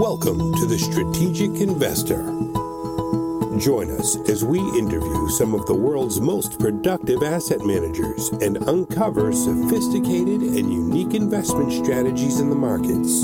Welcome to The Strategic Investor. Join us as we interview some of the world's most productive asset managers and uncover sophisticated and unique investment strategies in the markets.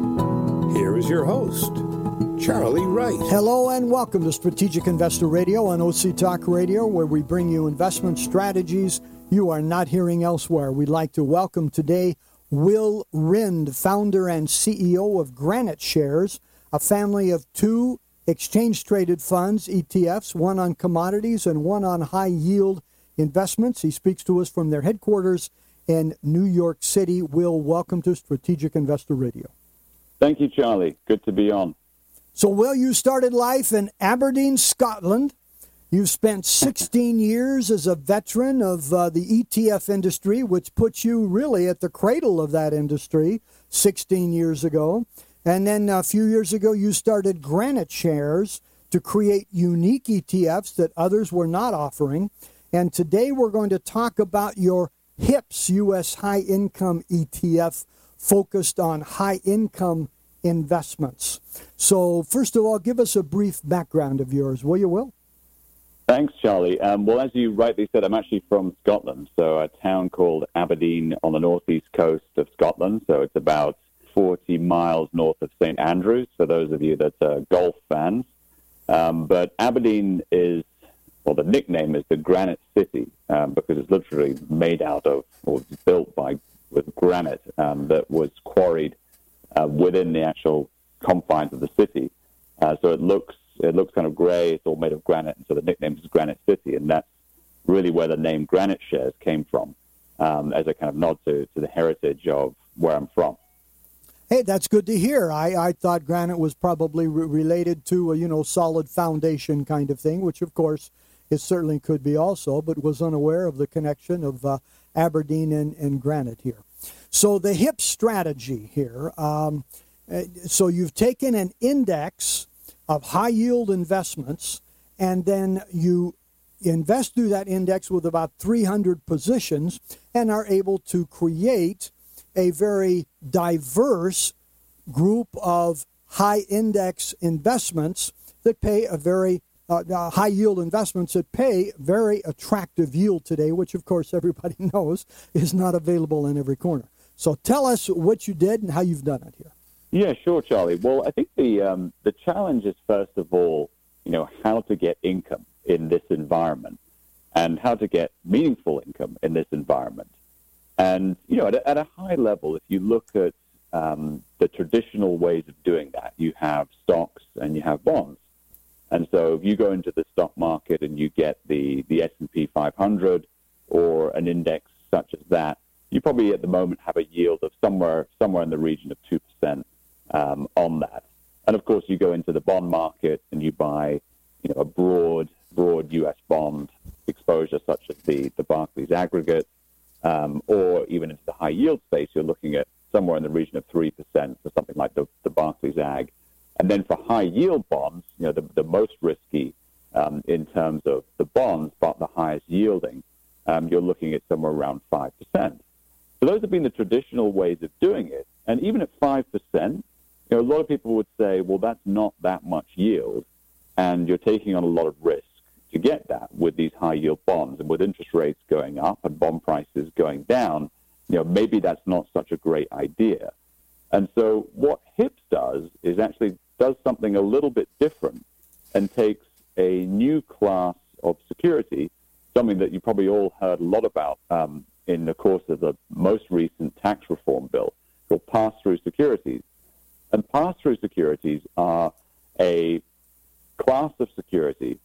Here is your host, Charlie Wright. Hello and welcome to Strategic Investor Radio on OC Talk Radio, where we bring you investment strategies you are not hearing elsewhere. We'd like to welcome today Will Rind, founder and CEO of Granite Shares, a family of two exchange-traded funds, ETFs, one on commodities and one on high-yield investments. He speaks to us from their headquarters in New York City. Will, welcome to Strategic Investor Radio. Thank you, Charlie. Good to be on. So, Will, you started life in Aberdeen, Scotland. You've spent 16 years as a veteran of the ETF industry, which puts you really at the cradle of that industry 16 years ago. And then a few years ago, you started Granite Shares to create unique ETFs that others were not offering. And today we're going to talk about your HIPS, U.S. High Income ETF, focused on high-income investments. So, first of all, give us a brief background of yours, will you, Will? Thanks, Charlie. Well, as you rightly said, I'm actually from Scotland, so a town called Aberdeen on the northeast coast of Scotland. So it's about 40 miles north of St. Andrews, for those of you that are golf fans. But Aberdeen is, well, the nickname is the Granite City, because it's literally made out of, or built with granite that was quarried within the actual confines of the city. So it looks kind of gray. It's all made of granite, and so the nickname is Granite City, and that's really where the name Granite Shares came from, as a kind of nod to the heritage of where I'm from. Hey, that's good to hear. I thought granite was probably related to a solid foundation kind of thing, which of course it certainly could be also, but was unaware of the connection of Aberdeen and granite here. So the HIP strategy here. So you've taken an index of high-yield investments, and then you invest through that index with about 300 positions and are able to create a very diverse group of high-index investments that pay a very high-yield investments that pay very attractive yield today, which, of course, everybody knows is not available in every corner. So tell us what you did and how you've done it here. Yeah, sure, Charlie. Well, I think the challenge is, first of all, how to get income in this environment and how to get meaningful income in this environment. And, at a high level, if you look at the traditional ways of doing that, you have stocks and you have bonds. And so if you go into the stock market and you get the S&P 500 or an index such as that, you probably at the moment have a yield of somewhere in the region of 2%. On that. And of course, you go into the bond market and you buy, a broad U.S. bond exposure, such as the Barclays aggregate, or even into the high yield space, you're looking at somewhere in the region of 3% for something like the Barclays Ag. And then for high yield bonds, the most risky in terms of the bonds, but the highest yielding, you're looking at somewhere around 5%. So those have been the traditional ways of doing it. And even at 5%, a lot of people would say, well, that's not that much yield, and you're taking on a lot of risk to get that with these high-yield bonds. And with interest rates going up and bond prices going down, maybe that's not such a great idea. And so what HIPS does is actually does something a little bit different and takes a new class of security, something that you probably all heard a lot about in the course of the most recent tax reform bill, called pass-through securities. And pass-through securities are a class of security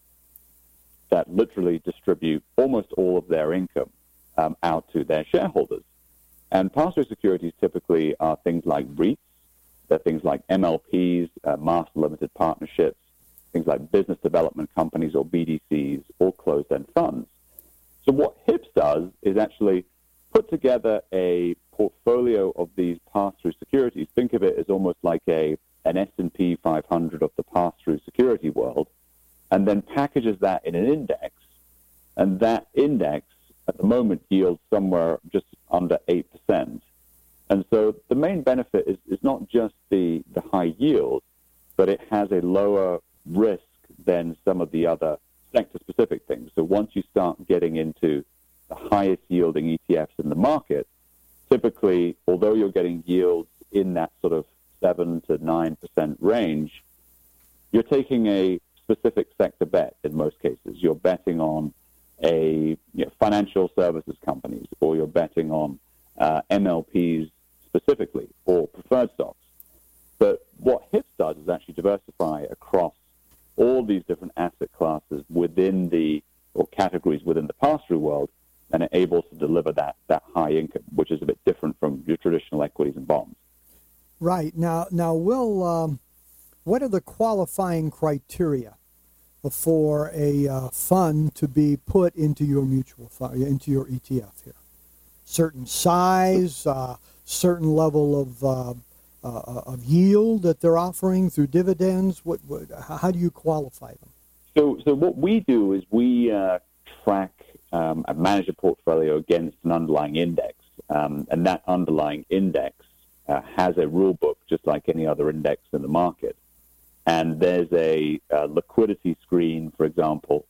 that literally distribute almost all of their income out to their shareholders. And pass-through securities typically are things like REITs, they're things like MLPs, master limited partnerships, things like business development companies or BDCs, or closed-end funds. So what HIPS does is actually put together a portfolio of these pass-through securities. Think of it as almost like an S&P 500 of the pass-through security world, and then packages that in an index, and that index at the moment yields somewhere just under 8%. And so the main benefit is not just the high yield, but it has a lower risk than some of the other sector-specific things. So once you start getting into the highest yielding ETFs in the market, typically, although you're getting yields in that sort of 7 to 9% range, you're taking a specific sector bet in most cases. You're betting on financial services companies, or you're betting on MLPs specifically, or preferred stocks. But what HIPS does is actually diversify across all these different asset classes or categories within the pass-through world, and it able to deliver that high income, which is a bit different from your traditional equities and bonds. Right. Now, Will, what are the qualifying criteria for a fund to be put into your mutual fund, into your ETF here? Certain size, certain level of yield that they're offering through dividends. How do you qualify them? So what we do is we track and manage a portfolio against an underlying index, and that underlying index has a rule book just like any other index in the market. And there's a liquidity screen, for example,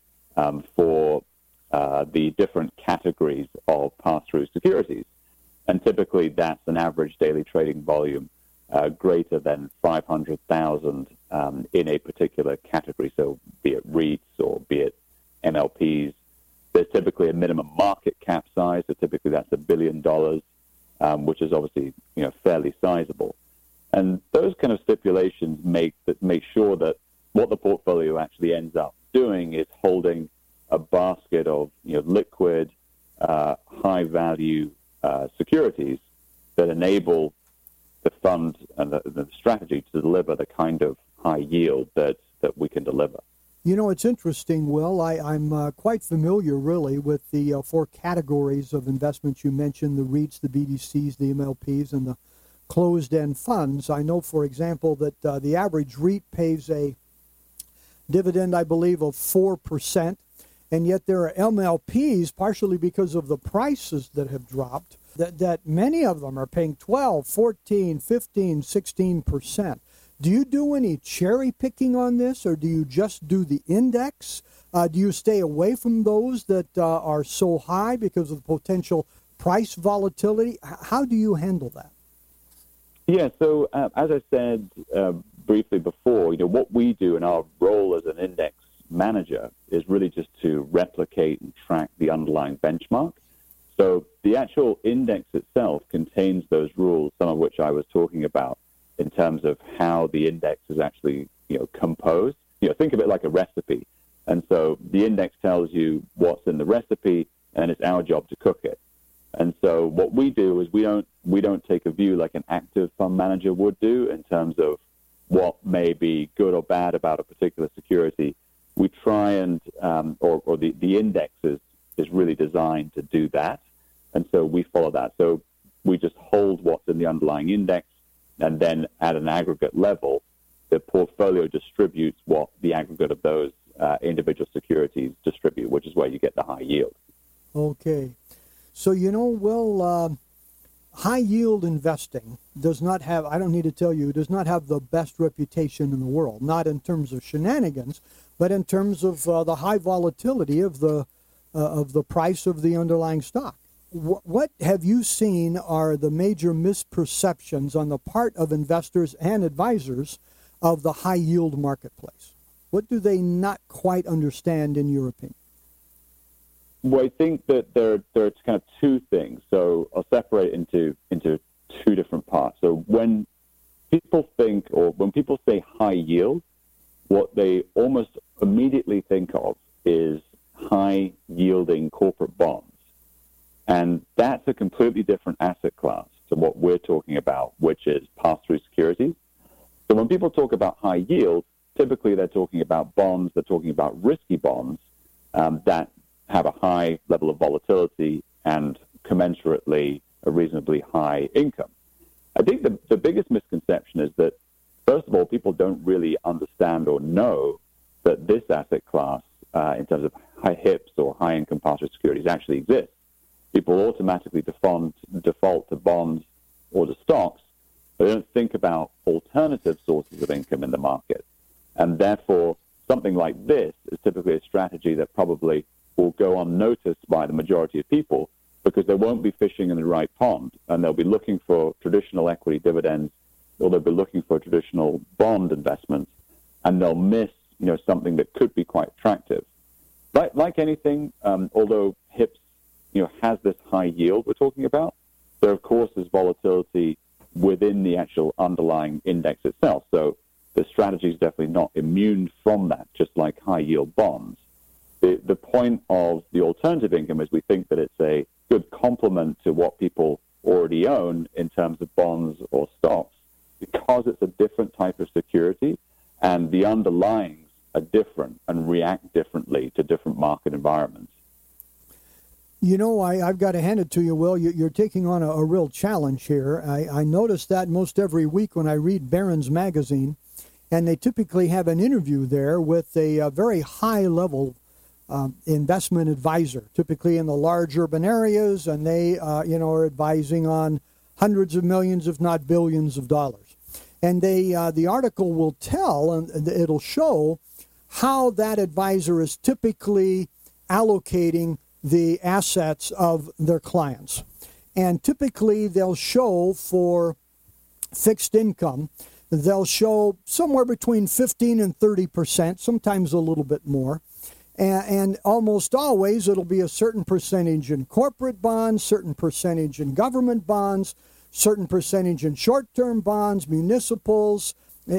for the different categories of pass-through securities. And typically that's an average daily trading volume greater than 500,000 in a particular category. So be it REITs or be it MLPs. There's typically a minimum market cap size. So typically that's $1 billion, which is obviously fairly sizable. And those kind of stipulations make sure that what the portfolio actually ends up doing is holding a basket of liquid, high-value securities that enable the fund and the strategy to deliver the kind of high yield that we can deliver. It's interesting, Will. I'm quite familiar, really, with the 4 categories of investments you mentioned, the REITs, the BDCs, the MLPs, and the closed-end funds. I know, for example, that the average REIT pays a dividend, I believe, of 4%, and yet there are MLPs, partially because of the prices that have dropped, that many of them are paying 12, 14, 15, 16%. Do you do any cherry picking on this, or do you just do the index? Do you stay away from those that are so high because of the potential price volatility? How do you handle that? Yeah, so as I said briefly before, what we do in our role as an index manager is really just to replicate and track the underlying benchmark. So the actual index itself contains those rules, some of which I was talking about, in terms of how the index is actually, composed. Think of it like a recipe. And so the index tells you what's in the recipe, and it's our job to cook it. And so what we do is we don't take a view like an active fund manager would do in terms of what may be good or bad about a particular security. We try and, or the index is really designed to do that. And so we follow that. So we just hold what's in the underlying index, and then at an aggregate level, the portfolio distributes what the aggregate of those individual securities distribute, which is where you get the high yield. Okay. So, Will, high yield investing does not have, I don't need to tell you, does not have the best reputation in the world, not in terms of shenanigans, but in terms of the high volatility of the price of the underlying stock. What have you seen are the major misperceptions on the part of investors and advisors of the high yield marketplace? What do they not quite understand, in your opinion? Well, I think that there are kind of two things. So I'll separate into two different parts. So when people think, or when people say high yield, what they almost immediately think of is high yielding corporate bonds. And that's a completely different asset class to what we're talking about, which is pass-through securities. So when people talk about high yield, typically they're talking about bonds, they're talking about risky bonds that have a high level of volatility and commensurately a reasonably high income. I think the biggest misconception is that, first of all, people don't really understand or know that this asset class, in terms of high HIPS or high income pass-through securities, actually exists. People automatically default to bonds or to stocks, but they don't think about alternative sources of income in the market. And therefore, something like this is typically a strategy that probably will go unnoticed by the majority of people because they won't be fishing in the right pond, and they'll be looking for traditional equity dividends, or they'll be looking for traditional bond investments, and they'll miss, something that could be quite attractive. Like anything, although HIPS, has this high yield we're talking about, there of course is volatility within the actual underlying index itself. So the strategy is definitely not immune from that, just like high yield bonds. The point of the alternative income is we think that it's a good complement to what people already own in terms of bonds or stocks, because it's a different type of security and the underlyings are different and react differently to different market environments. I've got to hand it to you, Will. You're taking on a real challenge here. I notice that most every week when I read Barron's Magazine, and they typically have an interview there with a very high-level investment advisor, typically in the large urban areas, and they, are advising on hundreds of millions, if not billions of dollars. And the article will tell, and it'll show how that advisor is typically allocating the assets of their clients. And typically they'll show for fixed income, they'll show somewhere between 15 and 30%, sometimes a little bit more. And almost always it'll be a certain percentage in corporate bonds, certain percentage in government bonds, certain percentage in short-term bonds, municipals,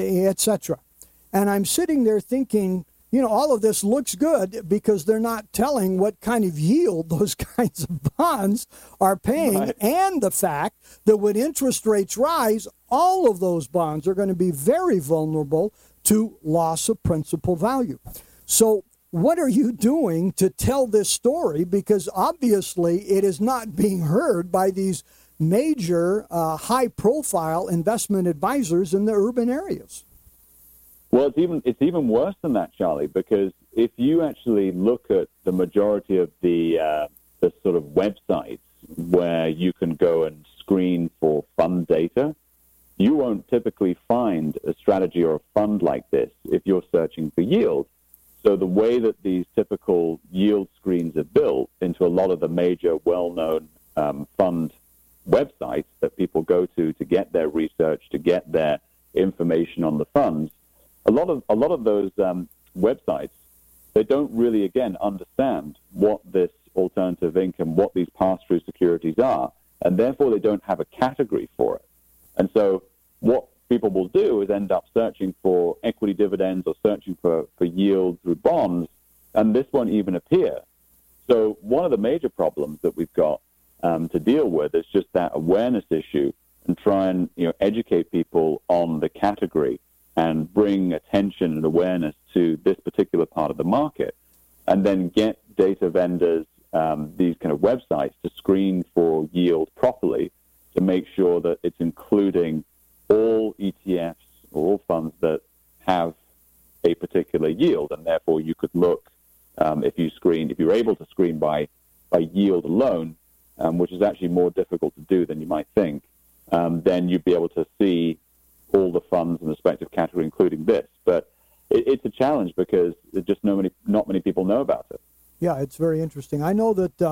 etc. And I'm sitting there thinking, all of this looks good because they're not telling what kind of yield those kinds of bonds are paying, right. And the fact that when interest rates rise, all of those bonds are going to be very vulnerable to loss of principal value. So what are you doing to tell this story? Because obviously it is not being heard by these major high-profile investment advisors in the urban areas. Well, it's even worse than that, Charlie, because if you actually look at the majority of the sort of websites where you can go and screen for fund data, you won't typically find a strategy or a fund like this if you're searching for yield. So the way that these typical yield screens are built into a lot of the major well-known fund websites that people go to get their research, to get their information on the funds, a lot of those websites, they don't really, again, understand what this alternative income, what these pass-through securities are, and therefore they don't have a category for it. And so what people will do is end up searching for equity dividends or searching for yield through bonds, and this won't even appear. So one of the major problems that we've got to deal with is just that awareness issue, and try and educate people on the category and bring attention and awareness to this particular part of the market, and then get data vendors, these kind of websites, to screen for yield properly to make sure that it's including all ETFs or all funds that have a particular yield, and therefore you could look, if you're able to screen by yield alone, which is actually more difficult to do than you might think, then you'd be able to see all the funds in the respective category, including this. But it's a challenge because just not many people know about it. Yeah, it's very interesting. I know that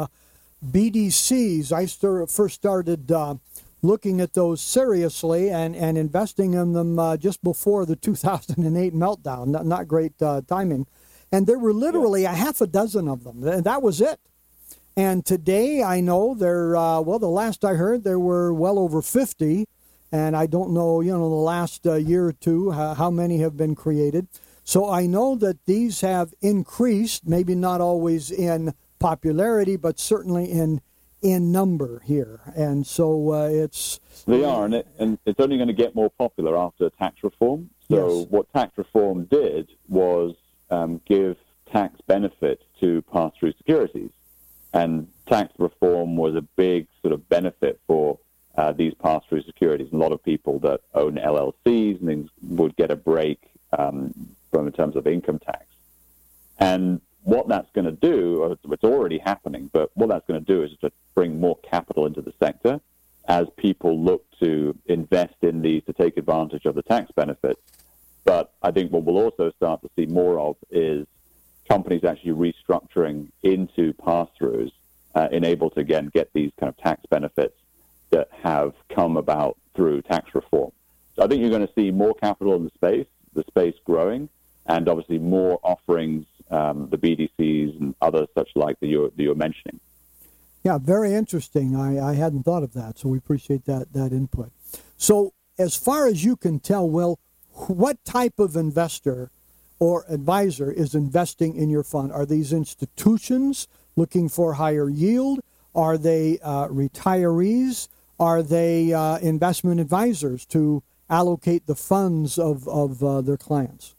BDCs, I first started looking at those seriously and investing in them just before the 2008 meltdown. Not great timing. And there were literally a half a dozen of them. That was it. And today I know there, the last I heard, there were well over 50. And I don't know, the last year or two, how many have been created. So I know that these have increased, maybe not always in popularity, but certainly in number here. And so They are, and it's only going to get more popular after tax reform. So yes. What tax reform did was give tax benefits to pass-through securities. And tax reform was a big sort of benefit for these pass-through securities. A lot of people that own LLCs and things would get a break in terms of income tax. And what that's going to do, it's already happening, but what that's going to do is to bring more capital into the sector as people look to invest in these to take advantage of the tax benefits. But I I think what we'll also start to see more of is companies actually restructuring into pass-throughs and able to, again, get these kind of tax benefits that have come about through tax reform. So I think you're going to see more capital in the space growing, and obviously more offerings, the BDCs and others such like that you're mentioning. Yeah, very interesting. I hadn't thought of that, so we appreciate that input. So as far as you can tell, Will, what type of investor or advisor is investing in your fund? Are these institutions looking for higher yield? Are they retirees? Are they investment advisors to allocate the funds of their clients?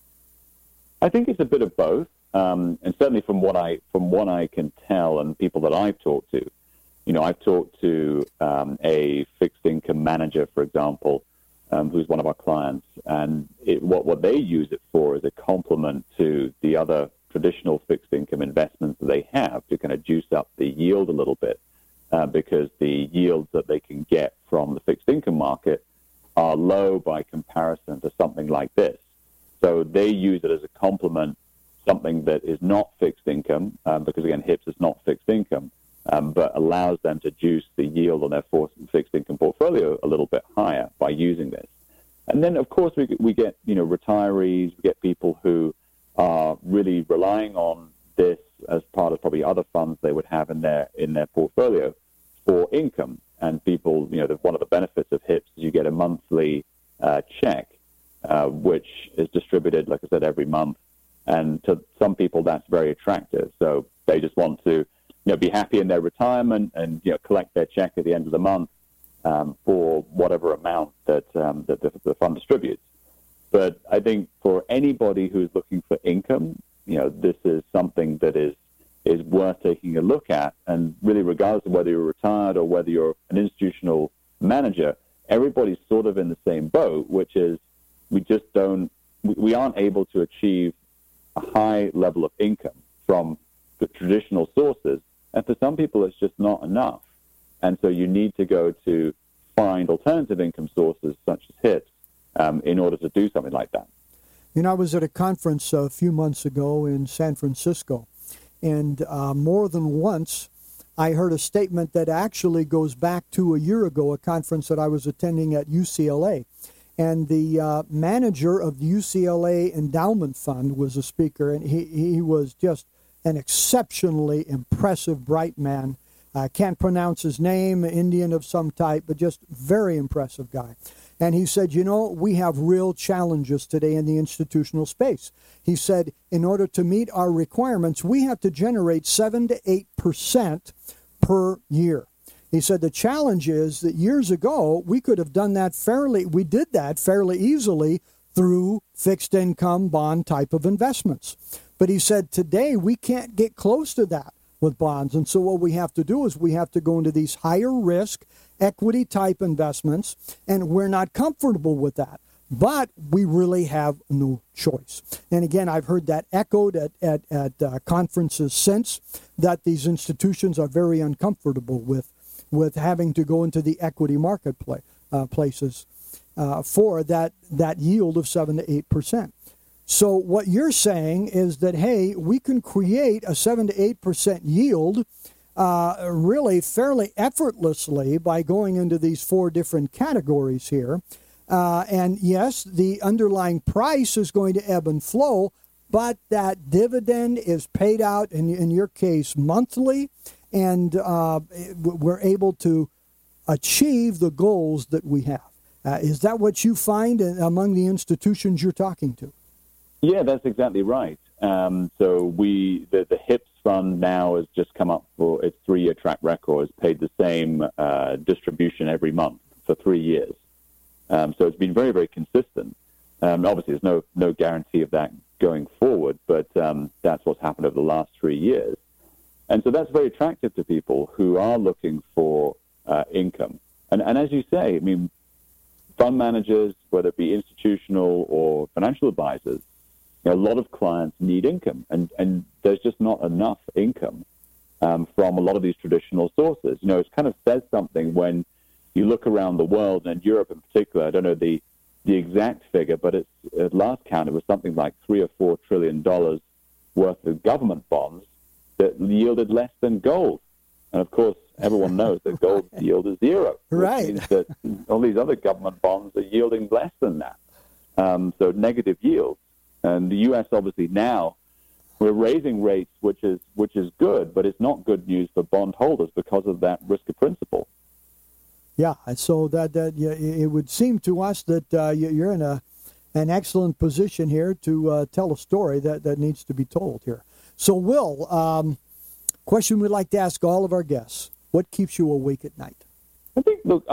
I think it's a bit of both, and certainly from what I can tell, and people that I've talked to, I've talked to a fixed income manager, for example, who's one of our clients, and what they use it for is a complement to the other traditional fixed income investments that they have to kind of juice up the yield a little bit, because the yields that they can get from the fixed income market are low by comparison to something like this. So they use it as a complement, something that is not fixed income, because again, HIPS is not fixed income, but allows them to juice the yield on their fixed income portfolio a little bit higher by using this. And then, of course, we get retirees, we get people who are really relying on this as part of probably other funds they would have in their portfolio for income. And people, one of the benefits of HIPS is you get a monthly check, which is distributed, like I said, every month. And to some people, that's very attractive. So they just want to, be happy in their retirement and collect their check at the end of the month for whatever amount that the fund distributes. But I think for anybody who's looking for income, this is something that is worth taking a look at. And really, regardless of whether you're retired or whether you're an institutional manager, everybody's sort of in the same boat, which is we aren't able to achieve a high level of income from the traditional sources. And for some people, it's just not enough. And so you need to go to find alternative income sources such as HIPS in order to do something like that. I was at a conference a few months ago in San Francisco, and more than once I heard a statement that actually goes back to a year ago, a conference that I was attending at UCLA. And the manager of the UCLA Endowment Fund was a speaker, and he was just an exceptionally impressive, bright man. I can't pronounce his name, Indian of some type, but just very impressive guy. And he said, we have real challenges today in the institutional space. He said, in order to meet our requirements, we have to generate 7 to 8% per year. He said the challenge is that years ago, we could have done that we did that fairly easily through fixed income bond type of investments. But he said today we can't get close to that with bonds. And so what we have to do is we have to go into these higher risk equity type investments, and we're not comfortable with that. But we really have no choice. And again, I've heard that echoed at conferences since, that these institutions are very uncomfortable with having to go into the equity places for that yield of 7 to 8%. So what you're saying is that, hey, we can create a 7 to 8% yield really fairly effortlessly by going into these 4 different categories here. And yes, the underlying price is going to ebb and flow, but that dividend is paid out, in your case, monthly, and we're able to achieve the goals that we have. Is that what you find among the institutions you're talking to? Yeah, that's exactly right. So the HIPS fund now has just come up for its 3-year track record. It's paid the same distribution every month for 3 years. So it's been very, very consistent. Obviously, there's no guarantee of that going forward, but that's what's happened over the last 3 years. And so that's very attractive to people who are looking for income. And as you say, I mean, fund managers, whether it be institutional or financial advisors, a lot of clients need income, and there's just not enough income from a lot of these traditional sources. It kind of says something when you look around the world, and Europe in particular. I don't know the the exact figure, but it's at last count, it was something like $3 or $4 trillion worth of government bonds that yielded less than gold. And of course, everyone knows that gold yield is zero. Right. Which means that all these other government bonds are yielding less than that. So negative yields. And the U.S. obviously now, we're raising rates, which is good, but it's not good news for bondholders because of that risk of principal. Yeah, so that it would seem to us that you're in an excellent position here to tell a story that needs to be told here. So, Will, question we'd like to ask all of our guests: what keeps you awake at night? I think, look,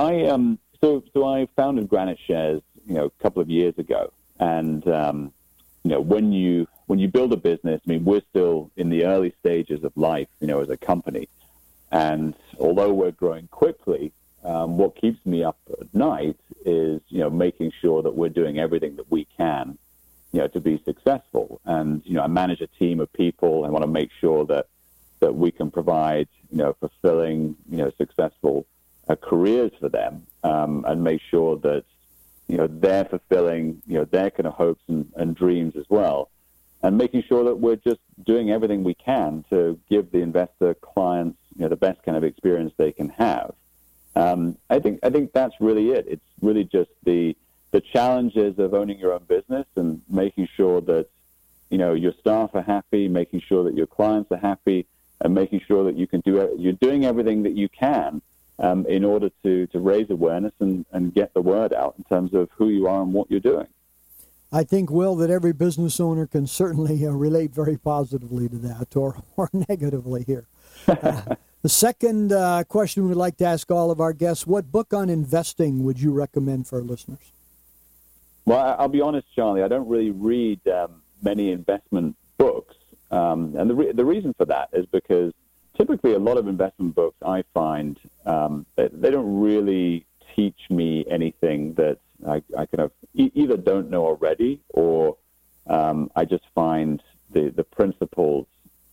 so I founded Granite Shares, a couple of years ago, and when you build a business, I mean, we're still in the early stages of life, as a company, and although we're growing quickly, what keeps me up at night is, making sure that we're doing everything that we can, to be successful. And, I manage a team of people. I want to make sure that we can provide, fulfilling, successful careers for them, and make sure that, they're fulfilling, their kind of hopes and dreams as well. And making sure that we're just doing everything we can to give the investor clients, the best kind of experience they can have. I think that's really it. It's really just the challenges of owning your own business and making sure that, your staff are happy, making sure that your clients are happy, and making sure that you're doing everything that you can in order to raise awareness and get the word out in terms of who you are and what you're doing. I think, Will, that every business owner can certainly relate very positively to that or negatively here. The second question we'd like to ask all of our guests: what book on investing would you recommend for our listeners? Well, I'll be honest, Charlie, I don't really read many investment books. And the reason for that is because typically a lot of investment books I find, they don't really teach me anything that I kind of either don't know already, or I just find the principles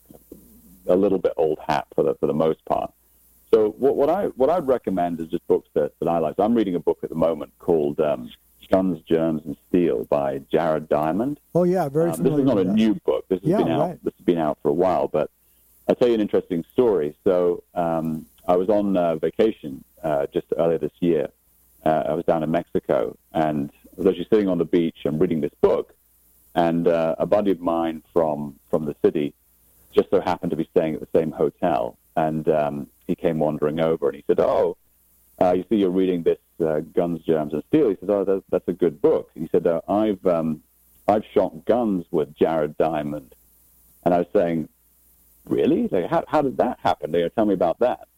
a little bit old hat for the most part. So what I'd recommend is just books that I like. So I'm reading a book at the moment called Guns, Germs, and Steel by Jared Diamond. Oh yeah, very familiar. This is not a with new book. This has been out. Right. This has been out for a while. But I'll tell you an interesting story. So I was on vacation just earlier this year. I was down in Mexico, and I was actually sitting on the beach and reading this book. And a buddy of mine from the city just so happened to be staying at the same hotel, and he came wandering over, and he said, you see you're reading this Guns, Germs, and Steel. He said, that's a good book. He said, I've shot guns with Jared Diamond. And I was saying, really? Like, how did that happen? Tell me about that.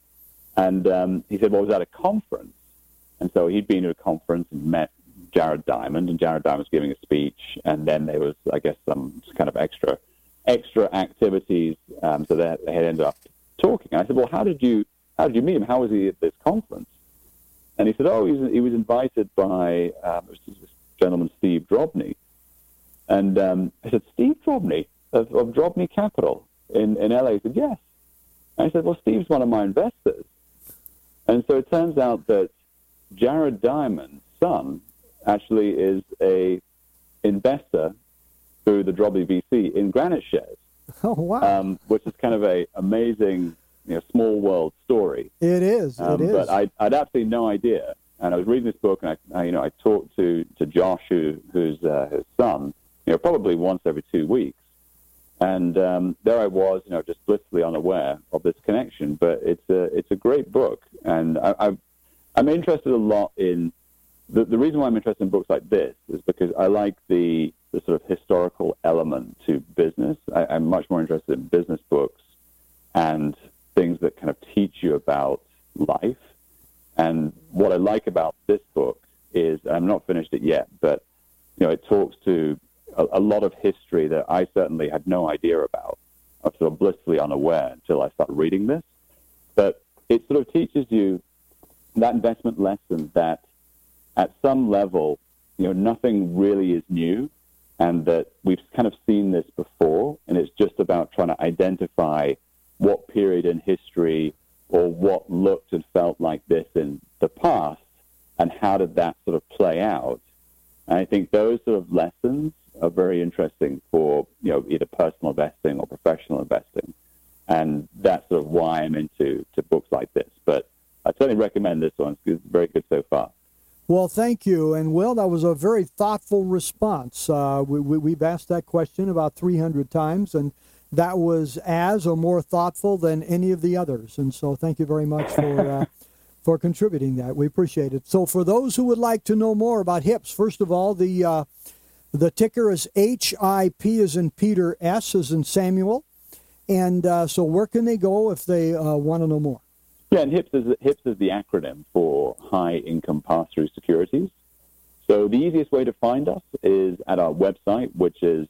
And he said, well, I was at a conference. And so he'd been to a conference and met Jared Diamond, and Jared Diamond was giving a speech, and then there was, I guess, some kind of extra activities, so they had ended up talking. And I said, well, how did you meet him? How was he at this conference? And he said, he was invited by this gentleman, Steve Drobny. And I said, Steve Drobny of Drobny Capital in LA? He said, yes. And I said, well, Steve's one of my investors. And so it turns out that Jared Diamond's son actually is a investor through the Drobny VC in Granite Shares. Oh, wow. Which is kind of a amazing, small world story. It is. But I'd absolutely no idea. And I was reading this book, and I talked to Josh, who's his son, probably once every 2 weeks. And there I was, just blissfully unaware of this connection. But it's a great book, and I'm interested a lot in the reason why I'm interested in books like this is because I like the sort of historical element to business. I'm much more interested in business books and things that kind of teach you about life. And what I like about this book is, I'm not finished it yet, but it talks to a lot of history that I certainly had no idea about. I was sort of blissfully unaware until I started reading this. But it sort of teaches you that investment lesson that at some level, nothing really is new, and that we've kind of seen this before, and it's just about trying to identify what period in history or what looked and felt like this in the past, and how did that sort of play out, And I think those sort of lessons are very interesting for, either personal investing or professional investing. And that's sort of why I'm into books like this. But I certainly recommend this one. It's very good so far. Well, thank you. And, Will, that was a very thoughtful response. We've asked that question about 300 times, and that was as or more thoughtful than any of the others. And so thank you very much for contributing that. We appreciate it. So for those who would like to know more about HIPS, first of all, the ticker is HIP as in Peter, S as in Samuel. And so where can they go if they want to know more? Yeah, and HIPS is the acronym for High Income Pass-Through Securities. So the easiest way to find us is at our website, which is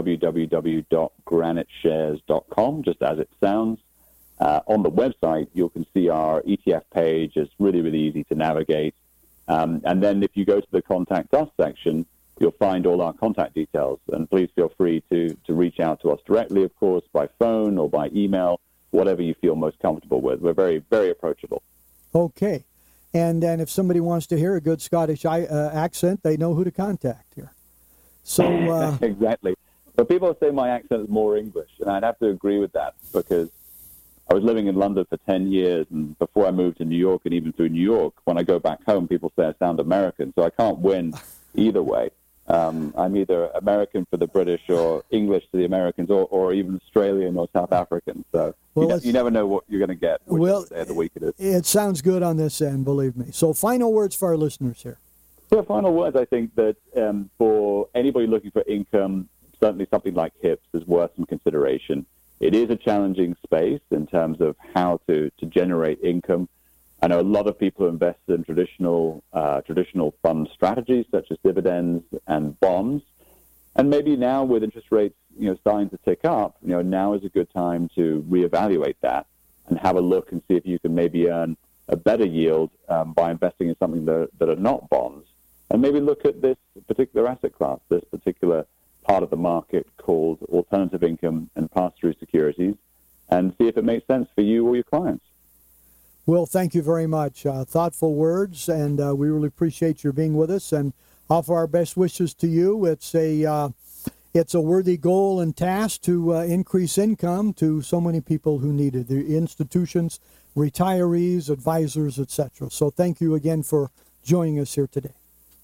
www.graniteshares.com, just as it sounds. On the website, you can see our ETF page. It's really, really easy to navigate. And then if you go to the Contact Us section, you'll find all our contact details. And please feel free to reach out to us directly, of course, by phone or by email, whatever you feel most comfortable with. We're very, very approachable. Okay. And then if somebody wants to hear a good Scottish accent, they know who to contact here. So exactly. But people say my accent is more English, and I'd have to agree with that because I was living in London for 10 years, and before I moved to New York, and even through New York, when I go back home, people say I sound American, so I can't win either way. I'm either American for the British or English to the Americans or even Australian or South African. So you never know what you're going to get day of the week it is. It sounds good on this end, believe me. So final words for our listeners here. So final words, I think that for anybody looking for income, certainly something like HIPS is worth some consideration. It is a challenging space in terms of how to generate income. I know a lot of people invest in traditional fund strategies such as dividends and bonds, and maybe now with interest rates starting to tick up, now is a good time to reevaluate that and have a look and see if you can maybe earn a better yield by investing in something that are not bonds, and maybe look at this particular asset class, this particular part of the market called alternative income and pass-through securities, and see if it makes sense for you or your clients. Will, thank you very much. Thoughtful words, and we really appreciate your being with us and offer our best wishes to you. It's a worthy goal and task to increase income to so many people who need it, the institutions, retirees, advisors, etc. So thank you again for joining us here today.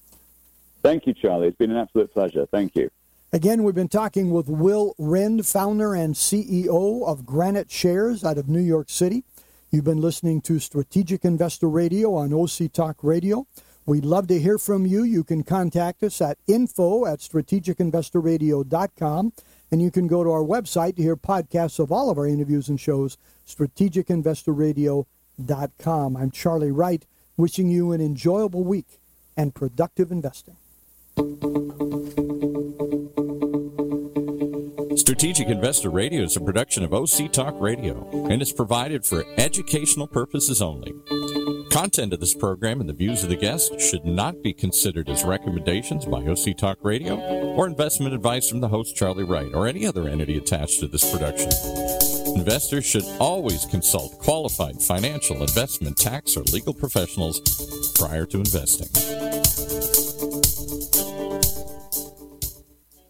Thank you, Charlie. It's been an absolute pleasure. Thank you. Again, we've been talking with Will Rend, founder and CEO of Granite Shares out of New York City. You've been listening to Strategic Investor Radio on OC Talk Radio. We'd love to hear from you. You can contact us at info@strategicinvestorradio.com, and you can go to our website to hear podcasts of all of our interviews and shows, strategicinvestorradio.com. I'm Charlie Wright, wishing you an enjoyable week and productive investing. Strategic Investor Radio is a production of OC Talk Radio and is provided for educational purposes only. Content of this program and the views of the guests should not be considered as recommendations by OC Talk Radio or investment advice from the host Charlie Wright or any other entity attached to this production. Investors should always consult qualified financial, investment, tax, or legal professionals prior to investing.